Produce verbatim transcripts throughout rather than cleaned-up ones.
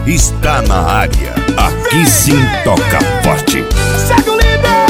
está na área. Aqui sim toca forte. Segue o líder!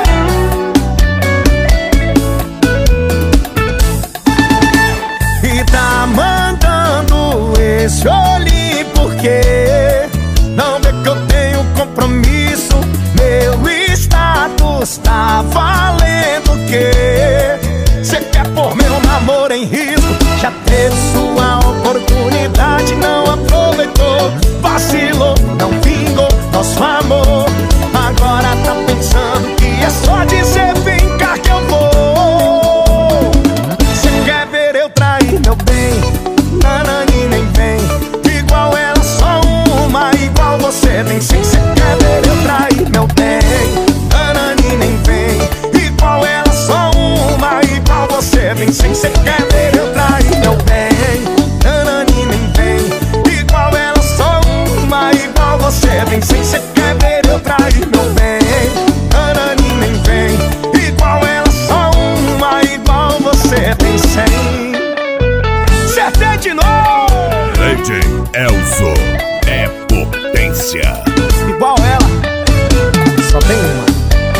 E tá mandando esse olhinho porque não vê que eu tenho compromisso. Meu status tá valendo o quê? Cê quer pôr meu namoro em risco? Já teve sua oportunidade, não aproveitou. Vacilou, não vingou nosso amor. Agora tá pensando que é só dizer vem cá que eu vou. Cê quer ver eu trair meu bem? Nanani nem vem. Igual ela, só uma, igual você nem sei. Cê quer ver eu trair meu bem? Nanani nem vem. Igual ela, só uma, igual você nem sei. Cê quer ver eu trair meu bem? Nanani nem vem. Igual ela, só uma, igual você nem sei. Cê quer ver eu trair meu bem? Nanani nem vem. Igual ela, só uma, igual você tem cem. Acertei de novo! D J Elzo é potência. Igual ela, só tem uma.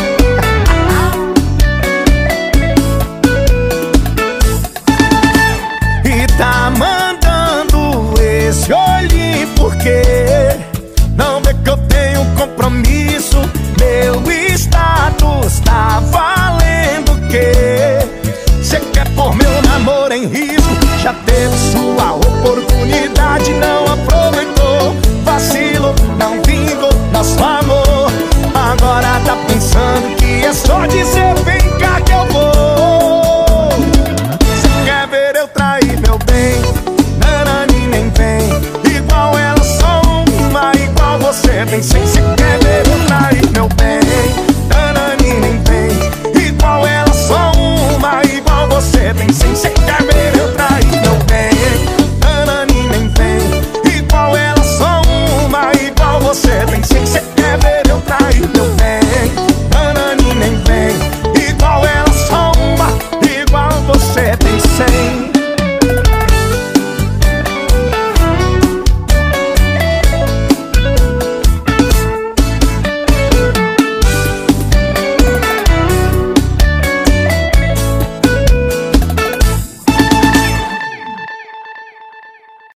E tá mandando esse olhinho porque não vê que eu tenho compromisso. Meu status tá valendo o quê? Cê quer pôr meu namoro em risco? Já teve sua oportunidade, não aproveitou. Vacilo, não vingou nosso amor. Agora tá pensando que é só dizer vem cá que eu vou. Cê quer ver eu trair meu bem?